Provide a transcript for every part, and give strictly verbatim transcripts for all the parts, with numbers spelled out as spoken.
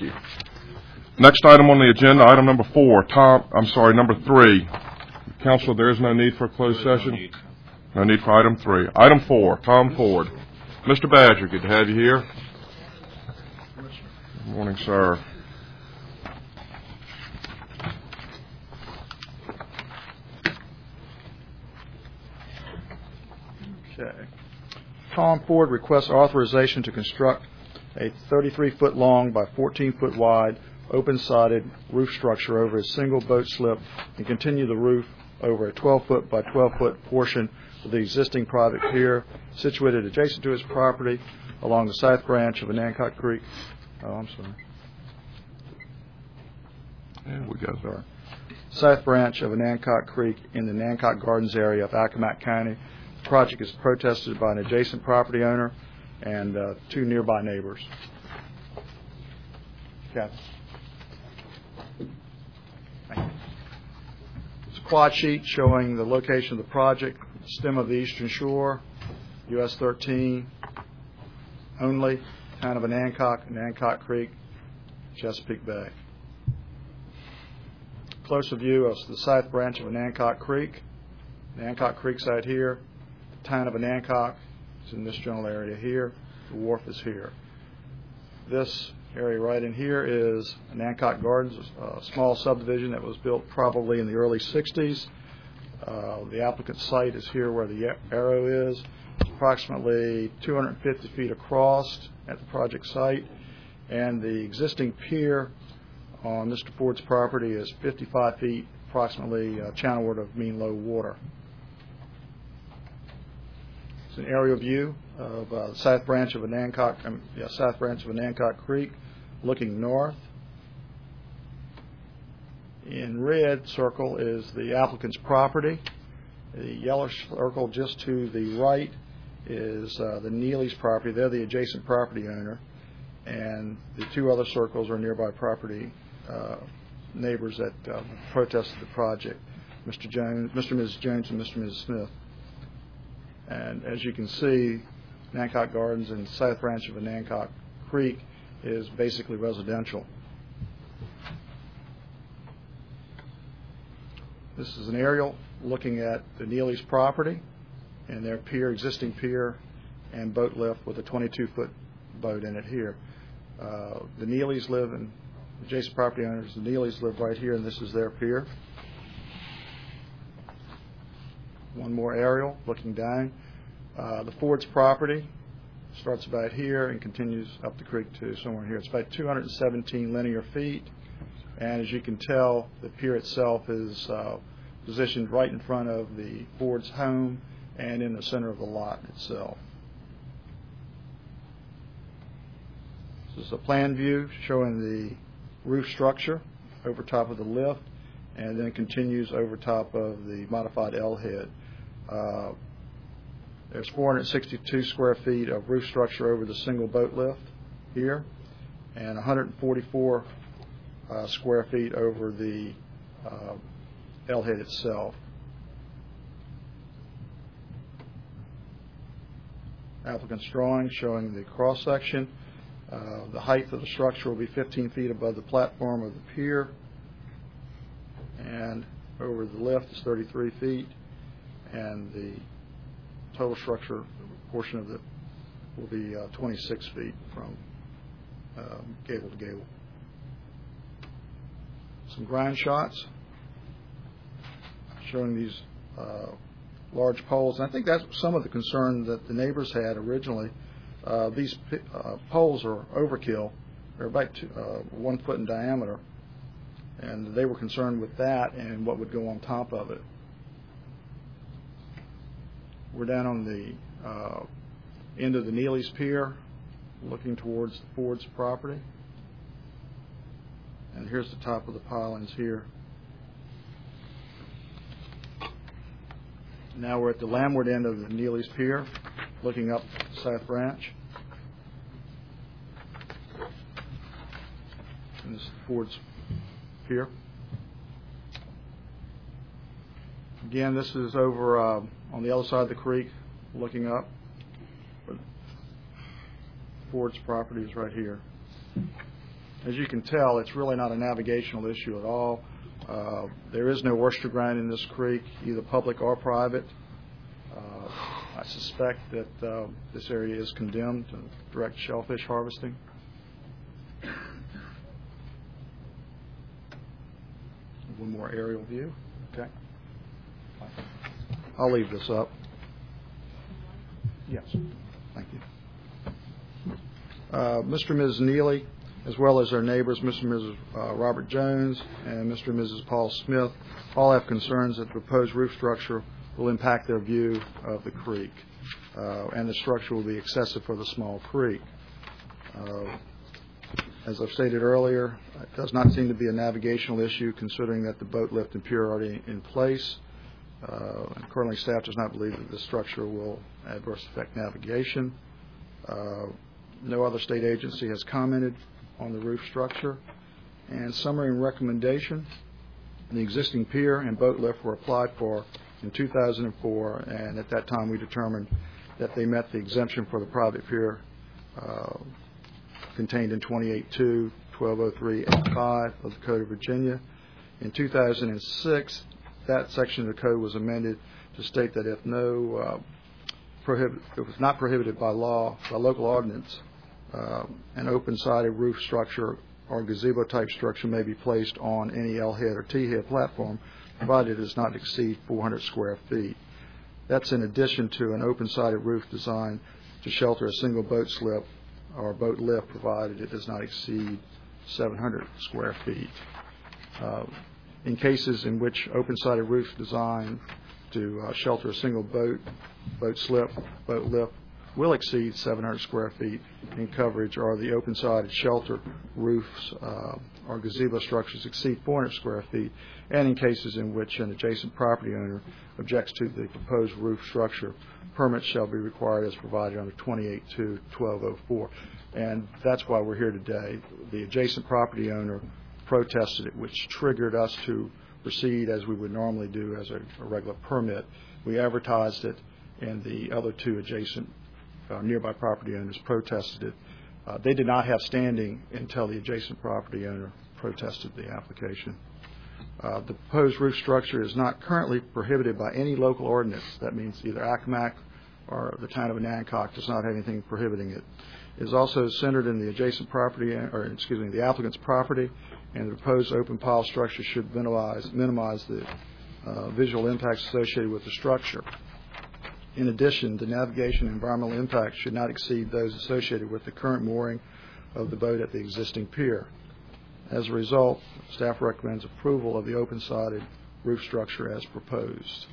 you. Next item on the agenda, item number four. Tom, I'm sorry, number three. Council, there is no need for a closed session? No need for item three. Item four, Tom Ford. Mister Badger, good to have you here. Good morning, sir. Okay. Tom Ford requests authorization to construct a thirty-three foot long by fourteen foot wide open-sided roof structure over a single boat slip and continue the roof over a twelve foot by twelve foot portion of the existing private pier situated adjacent to his property along the south branch of Anancock Creek. Oh, I'm sorry. Yeah, we got sorry. South branch of Anancock Creek in the Anancock Gardens area of Accomack County. The project is protested by an adjacent property owner and uh, two nearby neighbors. Kathy. It's a quad sheet showing the location of the project, stem of the Eastern Shore, U S thirteen only, town of Anancock, Anancock Creek, Chesapeake Bay. Closer view of the south branch of Anancock Creek. Anancock Creek's out here. The town of Anancock is in this general area here. The wharf is here. This area right in here is Anancock Gardens, a small subdivision that was built probably in the early sixties. Uh, the applicant's site is here where the arrow is. It's approximately two hundred fifty feet across at the project site, and the existing pier on Mister Ford's property is fifty-five feet, approximately uh, channelward of mean low water. It's an aerial view of uh, the south branch of Anancock, um, yeah, south branch of Anancock Creek, looking north. In red circle is the applicant's property. The yellow circle just to the right is uh, the Neely's property. They're the adjacent property owner, and the two other circles are nearby property uh, neighbors that uh, protested the project, Mister Jones, Mister and Missus Jones, and Mister and Missus Smith. And as you can see, Anancock Gardens and south branch of Anancock Creek is basically residential. This is an aerial looking at the Neely's property and their pier, existing pier and boat lift with a twenty-two foot boat in it here. Uh, the Neelys live in, adjacent property owners, the Neelys live right here, and this is their pier. One more aerial looking down. Uh, the Ford's property starts about here and continues up the creek to somewhere here. It's about two hundred seventeen linear feet, and as you can tell, the pier itself is uh, positioned right in front of the Ford's home and in the center of the lot itself. This is a plan view showing the roof structure over top of the lift, and then it continues over top of the modified L head. Uh, there's four hundred sixty-two square feet of roof structure over the single boat lift here, and one hundred forty-four uh, square feet over the uh, L head itself. Applicant's drawing showing the cross section. Uh, the height of the structure will be fifteen feet above the platform of the pier, and over the lift is thirty-three feet, and the total structure portion of it will be uh, twenty-six feet from um, gable to gable. Some ground shots showing these uh, large poles, and I think that's some of the concern that the neighbors had originally. Uh, these uh, poles are overkill. They're about two, uh, one foot in diameter, and they were concerned with that and what would go on top of it. We're down on the uh, end of the Neely's Pier, looking towards the Ford's property. And here's the top of the pilings here. Now we're at the landward end of the Neely's Pier, looking up South Branch. And this is Ford's Pier. Again, this is over uh, on the other side of the creek, looking up. But Ford's property is right here. As you can tell, it's really not a navigational issue at all. Uh, there is no oyster ground in this creek, either public or private. Uh, I suspect that uh, this area is condemned to direct shellfish harvesting. One more aerial view. Okay. I'll leave this up. Yes. Thank you. Uh, Mister and Missus Neely, as well as their neighbors, Mister and Missus Uh, Robert Jones and Mister and Missus Paul Smith, all have concerns that the proposed roof structure will impact their view of the creek, uh, and the structure will be excessive for the small creek. Uh, as I've stated earlier, it does not seem to be a navigational issue, considering that the boat lift and pier are already in place. Uh, and currently, staff does not believe that this structure will adversely affect navigation. Uh, no other state agency has commented on the roof structure. And summary and recommendation: the existing pier and boat lift were applied for in two thousand four, and at that time we determined that they met the exemption for the private pier uh, contained in twenty-eight two, twelve oh three, and five of the Code of Virginia. In two thousand six, that section of the code was amended to state that if no uh, prohibit, it was not prohibited by law, by local ordinance, uh, an open-sided roof structure or gazebo-type structure may be placed on any L-head or T-head platform, provided it does not exceed four hundred square feet. That's in addition to an open-sided roof designed to shelter a single boat slip or boat lift, provided it does not exceed seven hundred square feet. Uh, in cases in which open-sided roof designed to uh, shelter a single boat, boat slip, boat lift will exceed seven hundred square feet in coverage, or the open-sided shelter roofs uh, or gazebo structures exceed four hundred square feet, and in cases in which an adjacent property owner objects to the proposed roof structure, permits shall be required as provided under twenty-eight two, twelve oh four. And that's why we're here today. The adjacent property owner protested it, which triggered us to proceed as we would normally do as a, a regular permit. We advertised it, and the other two adjacent uh, nearby property owners protested it. Uh, they did not have standing until the adjacent property owner protested the application. Uh, the proposed roof structure is not currently prohibited by any local ordinance. That means either Accomack or the town of Anacog does not have anything prohibiting it. It is also centered in the adjacent property, or excuse me, the applicant's property, and the proposed open pile structure should minimize, minimize the uh, visual impacts associated with the structure. In addition, the navigation and environmental impacts should not exceed those associated with the current mooring of the boat at the existing pier. As a result, staff recommends approval of the open-sided roof structure as proposed.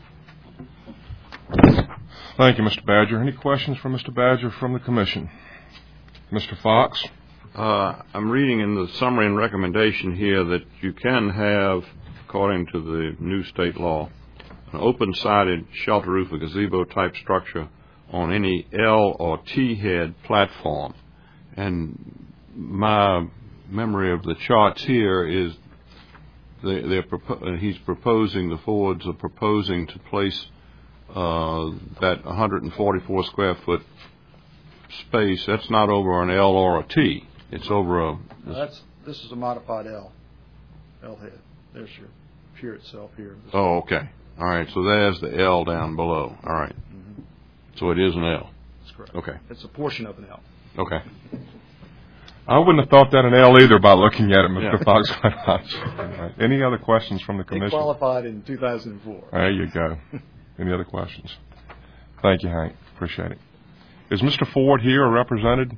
Thank you, Mister Badger. Any questions for Mister Badger from the Commission? Mister Fox? Uh, I'm reading in the summary and recommendation here that you can have, according to the new state law, an open-sided shelter roof or gazebo-type structure on any L or T-head platform. And my memory of the charts here is they, they're propo- he's proposing, the Fords are proposing to place uh, that one hundred forty-four square foot space. That's not over an L or a T. It's over a... No, that's, this is a modified L, L head. There's your pier itself here. Oh, okay. All right, so there's the L down below. All right. Mm-hmm. So it is an L. That's correct. Okay. It's a portion of an L. Okay. I wouldn't have thought that an L either by looking at it, Mister Yeah. Fox. Right. Any other questions from the It Commission? qualified in two thousand four. There you go. Any other questions? Thank you, Hank. Appreciate it. Is Mister Ford here or represented?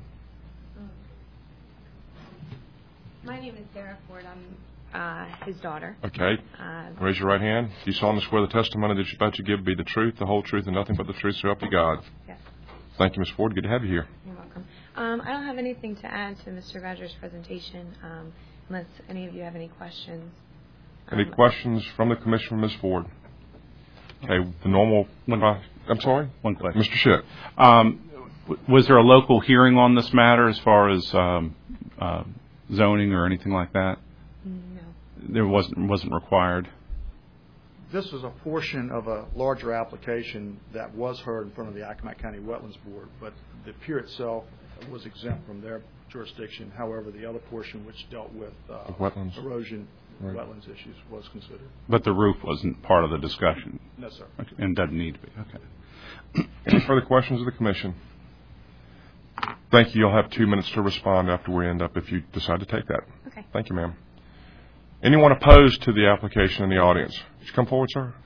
My name is Sarah Ford. I'm uh, his daughter. Okay. Uh, Raise your right hand. Do you solemnly swear the testimony that you're about to give be the truth, the whole truth, and nothing but the truth, so help you God? yes, Thank you, Miz Ford. Good to have you here. you're welcome. Um, I don't have anything to add to Mister Badger's presentation, um, unless any of you have any questions. Any Um, questions from the Commission for Miz Ford? Okay, the normal... One- uh, I'm sorry? One question. Mister Schitt. Um, w- was there a local hearing on this matter as far as um, uh, zoning or anything like that? No. There wasn't wasn't required. This was a portion of a larger application that was heard in front of the Accomack County Wetlands Board, but the pier itself was exempt from their jurisdiction. However, the other portion, which dealt with uh, wetlands. erosion, Right. wetlands issues, was considered. But the roof wasn't part of the discussion? No, sir. Okay, and doesn't need to be. Okay. Any further questions of the commission? Thank you. You'll have two minutes to respond after we end up if you decide to take that. Okay. Thank you, ma'am. Anyone opposed to the application in the audience? Would you come forward, sir?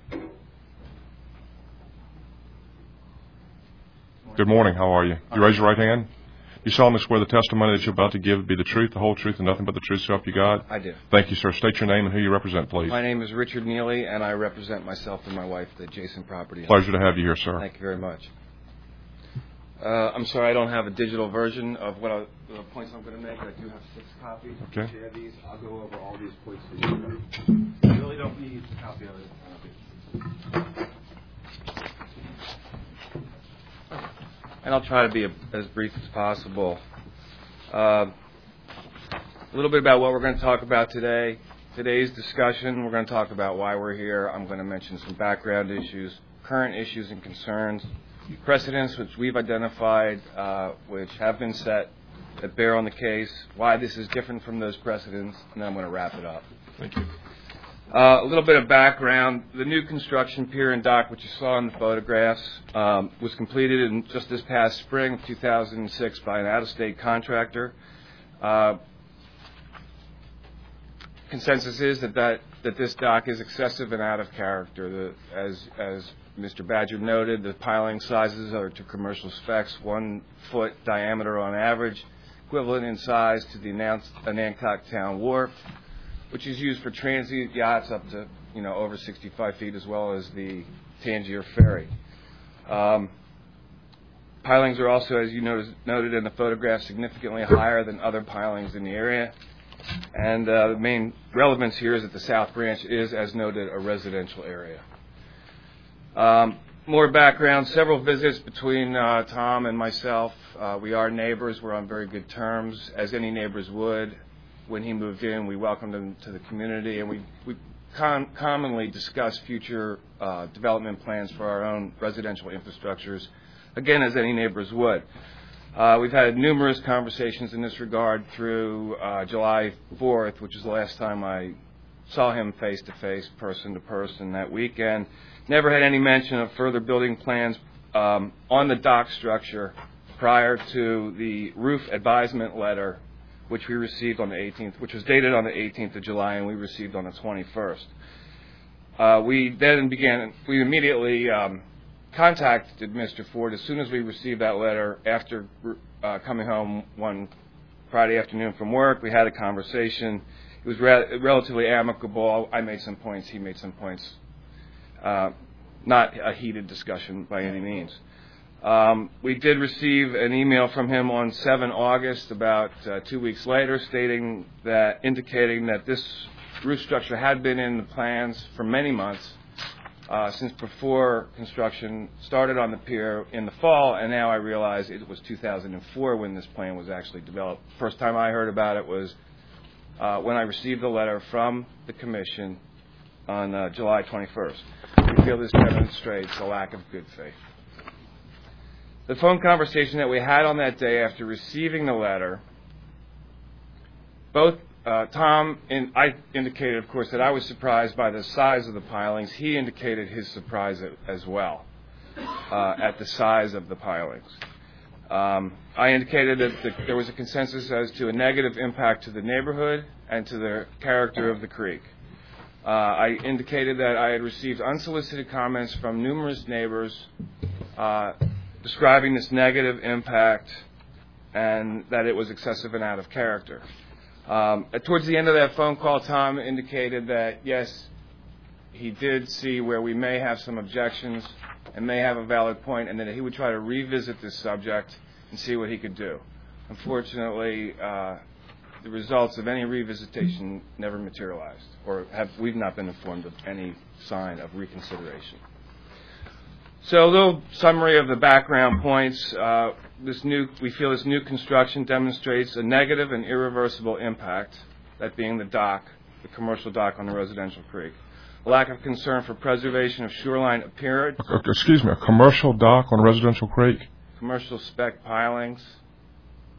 Good morning. How are you? You raise your right hand. You solemnly swear the testimony that you're about to give be the truth, the whole truth, and nothing but the truth, so help you God? I do. Thank you, sir. State your name and who you represent, please. My name is Richard Neely, and I represent myself and my wife, the adjacent property. Pleasure to have you here, sir. Thank you very much. Uh, I'm sorry I don't have a digital version of what I, the points I'm going to make. I do have six copies. Okay. Share these. I'll go over all these points for you. I really don't need a copy of it. And I'll try to be a, as brief as possible. Uh, a little bit about what we're going to talk about today. Today's discussion, we're going to talk about why we're here. I'm going to mention some background issues, current issues and concerns, precedents which we've identified, uh, which have been set that bear on the case, why this is different from those precedents, and then I'm going to wrap it up. Thank you. Uh, a little bit of background. The new construction pier and dock, which you saw in the photographs, um, was completed in just this past spring of two thousand six by an out-of-state contractor. Uh, consensus is that, that, that this dock is excessive and out of character. The, as, as Mister Badger noted, the piling sizes are to commercial specs, one foot diameter on average, equivalent in size to the Anancock Town Wharf, which is used for transient yachts up to, you know, over sixty-five feet, as well as the Tangier Ferry. Um, pilings are also, as you noticed, noted in the photograph, significantly higher than other pilings in the area. And uh, the main relevance here is that the South Branch is, as noted, a residential area. Um, more background, several visits between uh, Tom and myself. Uh, we are neighbors. We're on very good terms, as any neighbors would. When he moved in, we welcomed him to the community, and we, we com- commonly discuss future uh, development plans for our own residential infrastructures, again, as any neighbors would. Uh, we've had numerous conversations in this regard through uh, July fourth, which is the last time I saw him face-to-face, person-to-person that weekend. Never had any mention of further building plans um, on the dock structure prior to the roof advisement letter, which we received on the eighteenth, which was dated on the eighteenth of July, and we received on the twenty-first. Uh, we then began, we immediately um, contacted Mister Ford as soon as we received that letter. After uh, coming home one Friday afternoon from work, we had a conversation. It was re- relatively amicable. I made some points, he made some points. Uh, not a heated discussion by any means. Um, we did receive an email from him on the seventh of August, about uh, two weeks later, stating that, indicating that this roof structure had been in the plans for many months, uh, since before construction started on the pier in the fall, and now I realize it was two thousand four when this plan was actually developed. First time I heard about it was uh, when I received the letter from the Commission on uh, July twenty-first. We feel this demonstrates a lack of good faith. The phone conversation that we had on that day after receiving the letter, both uh, Tom and I indicated, of course, that I was surprised by the size of the pilings. He indicated his surprise as well uh, at the size of the pilings. Um, I indicated that the, there was a consensus as to a negative impact to the neighborhood and to the character of the creek. Uh, I indicated that I had received unsolicited comments from numerous neighbors uh, describing this negative impact and that it was excessive and out of character. Um, towards the end of that phone call, Tom indicated that, yes, he did see where we may have some objections and may have a valid point, and that he would try to revisit this subject and see what he could do. Unfortunately, uh, the results of any revisitation never materialized, or have, we've not been informed of any sign of reconsideration. So a little summary of the background points. Uh, this new, we feel this new construction demonstrates a negative and irreversible impact, that being the dock, the commercial dock on the residential creek. A lack of concern for preservation of shoreline appearance. Excuse me, a commercial dock on a residential creek? Commercial spec pilings.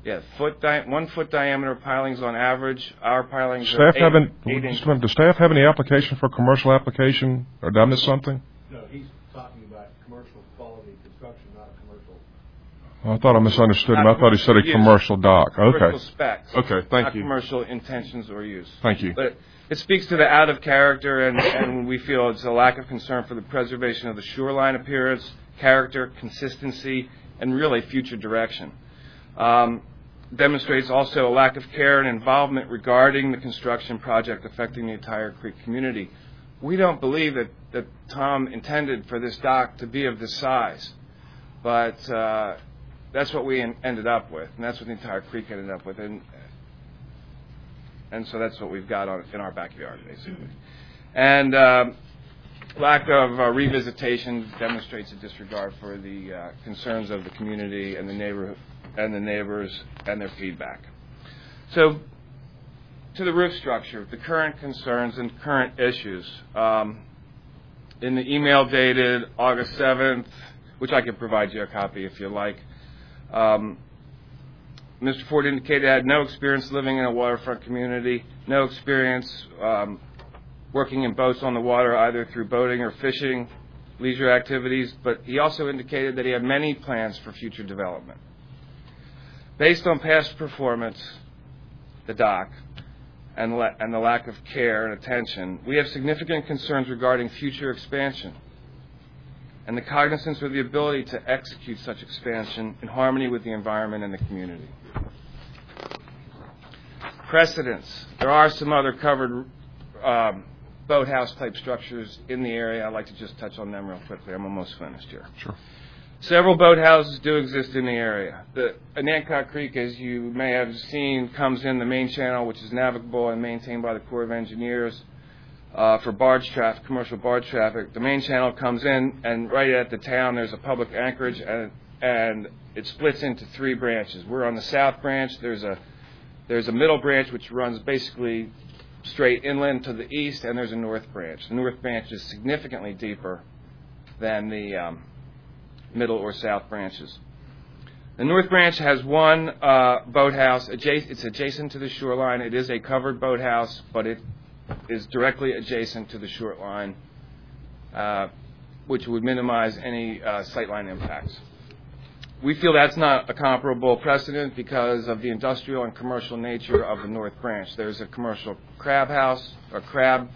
Yeah, foot di- one foot diameter pilings on average. Our pilings Staff are eight, have any, eight just inch. a minute, does staff have any application for commercial application, or did I miss something? No, he's talking about commercial quality construction, not a commercial. I thought I misunderstood him. Not I thought he said a commercial use. commercial dock. Commercial Okay. specs. Okay, thank not you. commercial intentions or use. Thank you. But it speaks to the out of character, and, and we feel it's a lack of concern for the preservation of the shoreline appearance, character, consistency, and really future direction. Um, demonstrates also a lack of care and involvement regarding the construction project affecting the entire Creek community. We don't believe that, that Tom intended for this dock to be of this size, but uh, that's what we en- ended up with, and that's what the entire Creek ended up with, and and so that's what we've got on, in our backyard, basically. And um, lack of uh, revisitation demonstrates a disregard for the uh, concerns of the community and the neighborhood and the neighbors and their feedback. So, to the roof structure, the current concerns and current issues. Um, in the email dated August seventh, which I can provide you a copy if you like, um, Mister Ford indicated he had no experience living in a waterfront community, no experience um, working in boats on the water, either through boating or fishing, leisure activities, but he also indicated that he had many plans for future development. Based on past performance, the dock, and, la- and the lack of care and attention, we have significant concerns regarding future expansion and the cognizance of the ability to execute such expansion in harmony with the environment and the community. Precedents. There are some other covered um, boathouse-type structures in the area. I'd like to just touch on them real quickly. I'm almost finished here. Sure. Several boathouses do exist in the area. The Anancock Creek, as you may have seen, comes in the main channel, which is navigable and maintained by the Corps of Engineers uh, for barge traffic, commercial barge traffic. The main channel comes in, and right at the town there's a public anchorage, and, and it splits into three branches. We're on the south branch. There's a there's a middle branch which runs basically straight inland to the east, and there's a north branch. The north branch is significantly deeper than the um, middle or south branches. The north branch has one uh, boathouse. Adjacent, it's adjacent to the shoreline. It is a covered boathouse, but it is directly adjacent to the shoreline, uh, which would minimize any uh, sightline impacts. We feel that's not a comparable precedent because of the industrial and commercial nature of the north branch. There's a commercial crab house, or crab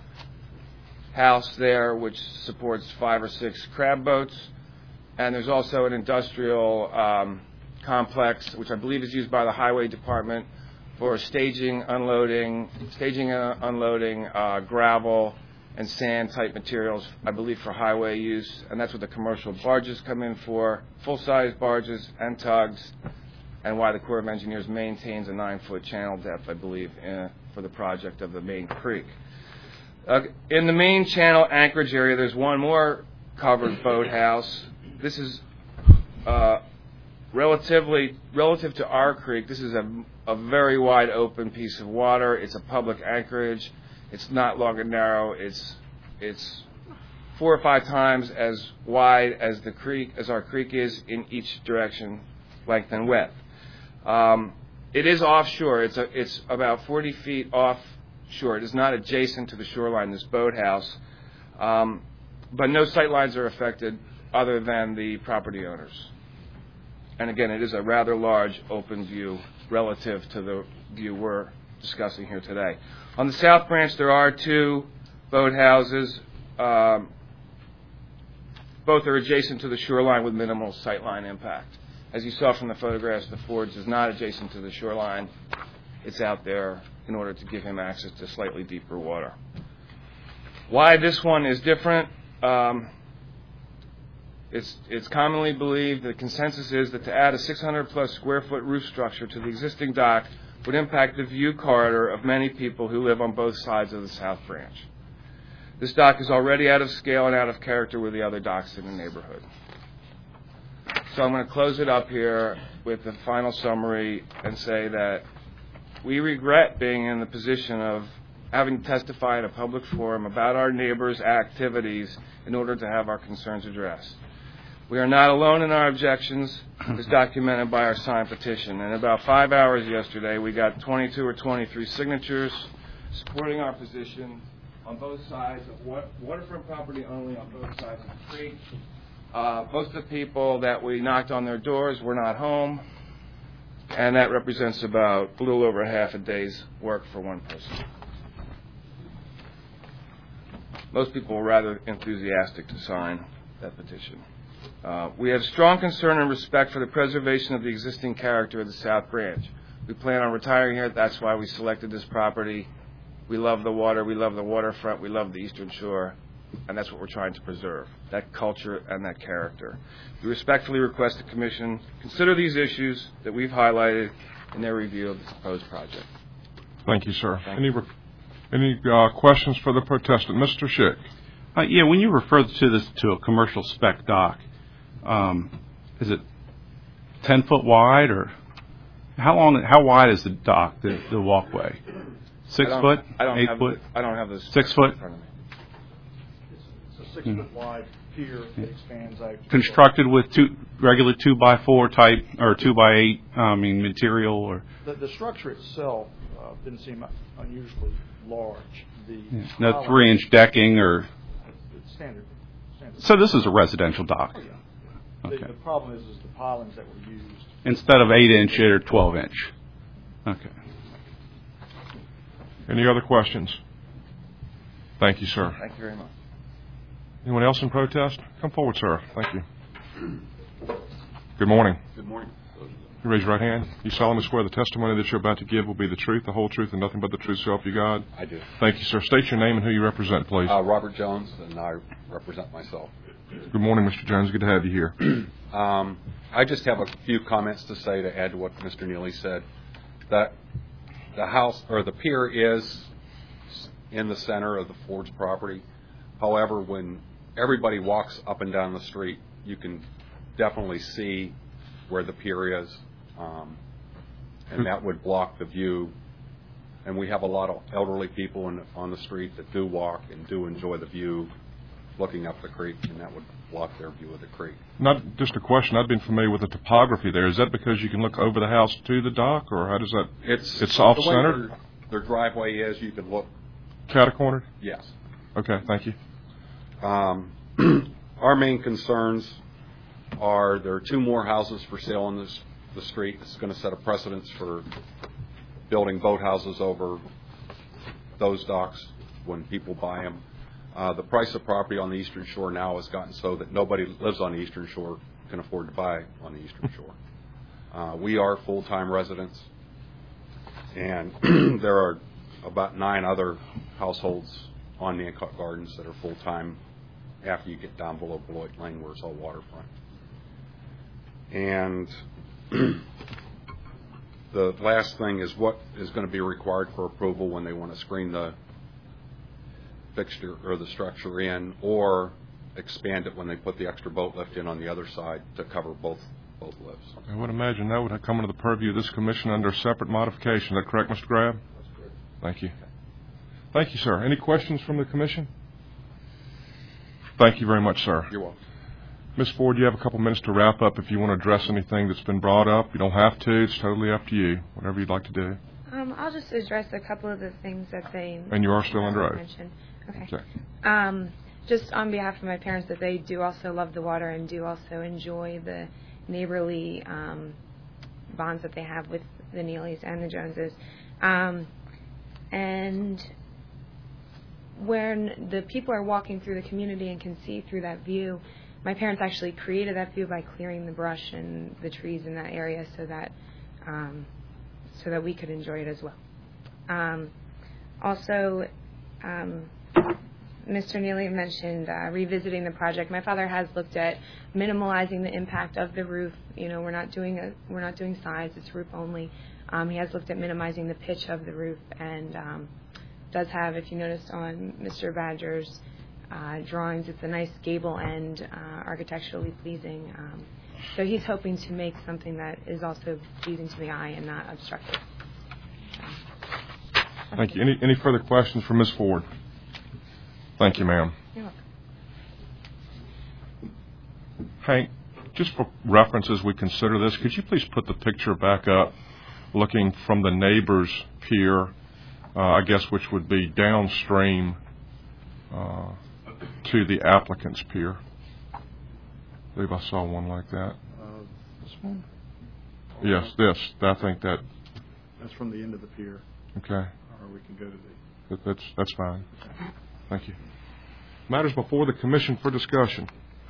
house there, which supports five or six crab boats. And there's also an industrial um, complex, which I believe is used by the Highway Department for staging, unloading, staging and unloading uh, gravel and sand type materials, I believe for highway use. And that's what the commercial barges come in for, full-size barges and tugs, and why the Corps of Engineers maintains a nine-foot channel depth, I believe, in, for the project of the main creek. Uh, in the main channel anchorage area, there's one more covered boathouse. This is uh, relatively relative to our creek. This is a, a very wide open piece of water. It's a public anchorage. It's not long and narrow. It's it's four or five times as wide as the creek as our creek is in each direction, length and width. Um, it is offshore. It's a, it's about forty feet offshore. It is not adjacent to the shoreline. This boathouse, um, but no sight lines are affected, other than the property owners. And again, it is a rather large open view relative to the view we're discussing here today. On the south branch, there are two boathouses. Um, both are adjacent to the shoreline with minimal sightline impact. As you saw from the photographs, the Ford's is not adjacent to the shoreline. It's out there in order to give him access to slightly deeper water. Why this one is different? Um, It's, it's commonly believed, the consensus is that to add a six hundred plus square foot roof structure to the existing dock would impact the view corridor of many people who live on both sides of the south branch. This dock is already out of scale and out of character with the other docks in the neighborhood. So I'm going to close it up here with the final summary and say that we regret being in the position of having to testify in a public forum about our neighbors' activities in order to have our concerns addressed. We are not alone in our objections, as documented by our signed petition. In about five hours yesterday, we got twenty-two or twenty-three signatures supporting our position on both sides of wa- waterfront property only on both sides of the creek. Uh, most of the people that we knocked on their doors were not home, and that represents about a little over half a day's work for one person. Most people were rather enthusiastic to sign that petition. Uh, we have strong concern and respect for the preservation of the existing character of the South Branch. We plan on retiring here. That's why we selected this property. We love the water. We love the waterfront. We love the Eastern Shore. And that's what we're trying to preserve, that culture and that character. We respectfully request the Commission consider these issues that we've highlighted in their review of the proposed project. Thank you, sir. Thank any re- any uh, questions for the protestant? Mister Schick. Uh, yeah, when you refer to this to a commercial spec dock, um, is it ten foot wide, or how long? How wide is the dock, the, the walkway? Six I don't- foot, I don't eight have foot, The, I don't have this six foot. in front of me. It's a six-foot wide pier that expands out. Constructed with two regular two by four type or two by eight. I mean material or The, the structure itself uh, didn't seem unusually large. The yeah, no column- three inch decking or. It's standard. standard. So this is a residential dock. Oh, yeah. Okay. The, the problem is, is the pilings that were used. Instead of eight inch or twelve inch. Okay. Any other questions? Thank you, sir. Thank you very much. Anyone else in protest? Come forward, sir. Thank you. Good morning. Good morning. You raise your right hand. You solemnly swear the testimony that you're about to give will be the truth, the whole truth, and nothing but the truth, so help you God? I do. Thank you, sir. State your name and who you represent, please. Uh, Robert Jones, and I represent myself. Good morning, Mister Jones. Good to have you here. Um, I just have a few comments to say to add to what Mister Neely said. That the house or the pier is in the center of the Ford's property. However, when everybody walks up and down the street, you can definitely see where the pier is, um, and that would block the view. And we have a lot of elderly people in, on the street that do walk and do enjoy the view looking up the creek, and that would block their view of the creek. Not just a question. I've been familiar with the topography there. Is that because you can look over the house to the dock, or how does that? It's It's the off-centered? way Their, their driveway is. You can look. Catacornered? Yes. Okay, thank you. Um, our main concerns are there are two more houses for sale on this the street. It's going to set a precedence for building boathouses over those docks when people buy them. Uh, the price of property on the Eastern Shore now has gotten so that nobody that lives on the Eastern Shore can afford to buy on the Eastern Shore. Uh, we are full-time residents, and there are about nine other households on Nancock Gardens that are full-time after you get down below Beloit Lane where it's all waterfront. And the last thing is what is going to be required for approval when they want to screen the fixture or the structure in, or expand it when they put the extra boat lift in on the other side to cover both both lifts. I would imagine that would come into the purview of this commission under separate modification. Is that correct, Mister Grab? That's correct. Thank you. Thank you, sir. Any questions from the commission? Thank you very much, sir. You're welcome. Miz Ford, you have a couple minutes to wrap up if you want to address anything that's been brought up. You don't have to. It's totally up to you. Whatever you'd like to do. Um, I'll just address a couple of the things that they And you are still under oath. mentioned. Okay. Okay. Um, just on behalf of my parents, that they do also love the water and do also enjoy the neighborly um, bonds that they have with the Neelys and the Joneses. Um, and when the people are walking through the community and can see through that view, my parents actually created that view by clearing the brush and the trees in that area so that um, so that we could enjoy it as well. Um, also, um, Mister Neely mentioned uh, revisiting the project. My father has looked at minimalizing the impact of the roof. You know, we're not doing a we're not doing sides; it's roof only. Um, he has looked at minimizing the pitch of the roof, and um, does have, if you noticed on Mister Badger's uh, drawings, it's a nice gable end, uh, architecturally pleasing. Um, so he's hoping to make something that is also pleasing to the eye and not obstructive. So, Thank you. Any any further questions for Miz Ford? Thank you, ma'am. You're welcome. Hank, just for reference as we consider this, could you please put the picture back up, looking from the neighbor's pier, uh, I guess, which would be downstream uh, to the applicant's pier? I believe I saw one like that. Uh, this one? Yes, this. I think that. That's from the end of the pier. Okay. Or we can go to the. That, that's that's fine. Thank you. Matters before the commission for discussion.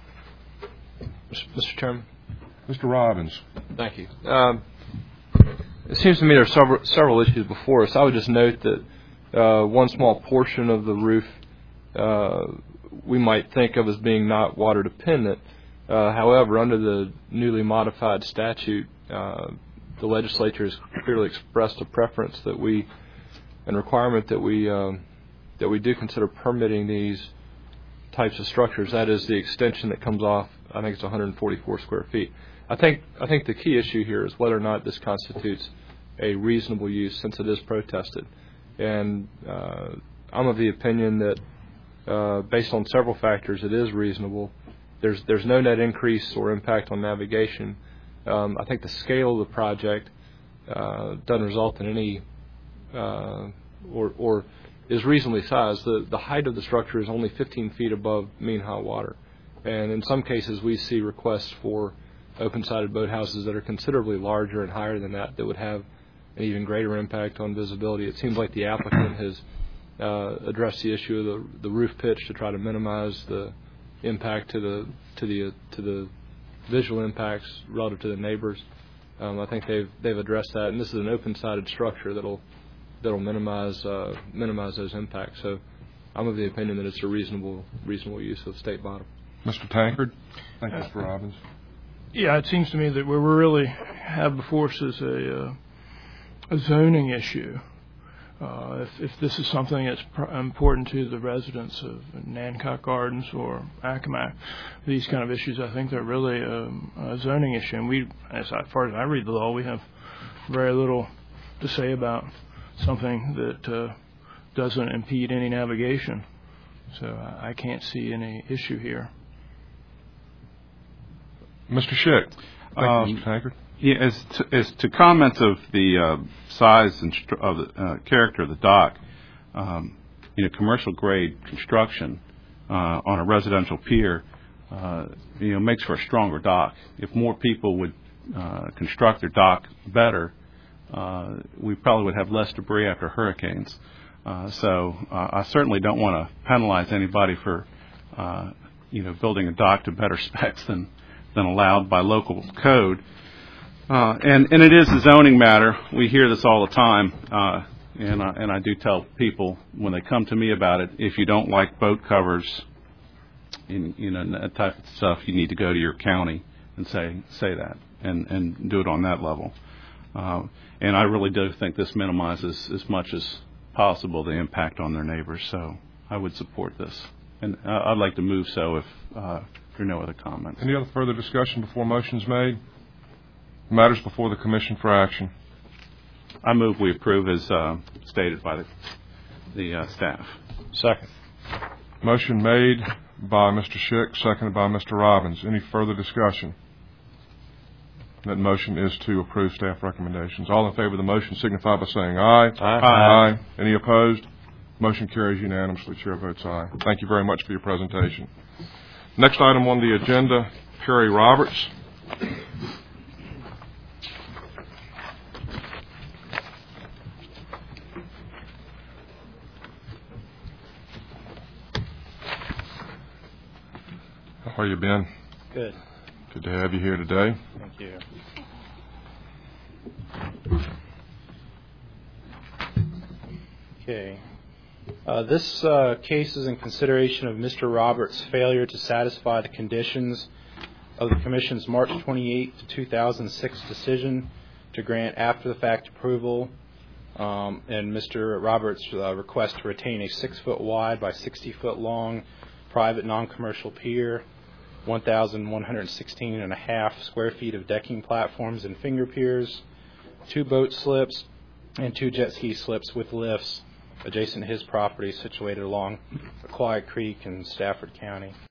Mister Chairman. Mister Robbins. Thank you. Um, it seems to me there are several, several issues before us. I would just note that uh, one small portion of the roof uh, we might think of as being not water dependent. Uh, however, under the newly modified statute, uh, the legislature has clearly expressed a preference that we, and requirement that we um, that we do consider permitting these types of structures. That is the extension that comes off. I think it's one hundred forty-four square feet. I think I think the key issue here is whether or not this constitutes a reasonable use, since it is protested. And uh, I'm of the opinion that, uh, based on several factors, it is reasonable. There's there's no net increase or impact on navigation. Um, I think the scale of the project uh, doesn't result in any, uh, or or is reasonably sized. The the height of the structure is only fifteen feet above mean high water, and in some cases we see requests for open-sided boathouses that are considerably larger and higher than that, that would have an even greater impact on visibility. It seems like the applicant has uh, addressed the issue of the the roof pitch to try to minimize the impact to the to the uh, to the visual impacts relative to the neighbors. Um, I think they've they've addressed that, and this is an open-sided structure that'll that'll minimize uh, minimize those impacts. So, I'm of the opinion that it's a reasonable reasonable use of state bottom. Mister Tankard. Thank you, Mister Robbins. Yeah, it seems to me that we really have before us is a, uh, a zoning issue. Uh, if, if this is something that's pr- important to the residents of Nancock Gardens or Accomack, these kind of issues, I think they're really um, a zoning issue. And we, as far as I read the law, we have very little to say about something that uh, doesn't impede any navigation. So I, I can't see any issue here. Mister Schick. Thank Um, you, Mister Tankard. Yeah, as to, as to comments of the uh, size and stru- of the uh, character of the dock, um, you know, commercial grade construction uh, on a residential pier, uh, you know, makes for a stronger dock. If more people would uh, construct their dock better, uh, we probably would have less debris after hurricanes. Uh, so uh, I certainly don't want to penalize anybody for, uh, you know, building a dock to better specs than than allowed by local code. Uh, and, and it is a zoning matter. We hear this all the time, uh, and, I, and I do tell people when they come to me about it, if you don't like boat covers, in, you know, that type of stuff, you need to go to your county and say say that and, and do it on that level. Uh, and I really do think this minimizes as much as possible the impact on their neighbors, so I would support this. And uh, I'd like to move so if uh, there are no other comments. Any other further discussion before motion's made? Matters before the commission for action. I move we approve as uh, stated by the, the uh, staff. Second. Motion made by Mister Schick, seconded by Mister Robbins. Any further discussion? That motion is to approve staff recommendations. All in favor of the motion signify by saying aye. Aye. Aye. Any opposed? Motion carries unanimously. Chair votes aye. Thank you very much for your presentation. Next item on the agenda, Perry Roberts. How are you, Ben? Good. Good to have you here today. Thank you. Okay. Uh, this uh, case is in consideration of Mister Roberts' failure to satisfy the conditions of the Commission's March twenty-eighth, two thousand six decision to grant after-the-fact approval, um, and Mister Roberts' uh, request to retain a six-foot wide by sixty-foot long private non-commercial pier, one thousand one hundred sixteen and a half square feet of decking platforms and finger piers, two boat slips, and two jet ski slips with lifts adjacent to his property situated along Aquia Creek in Stafford County.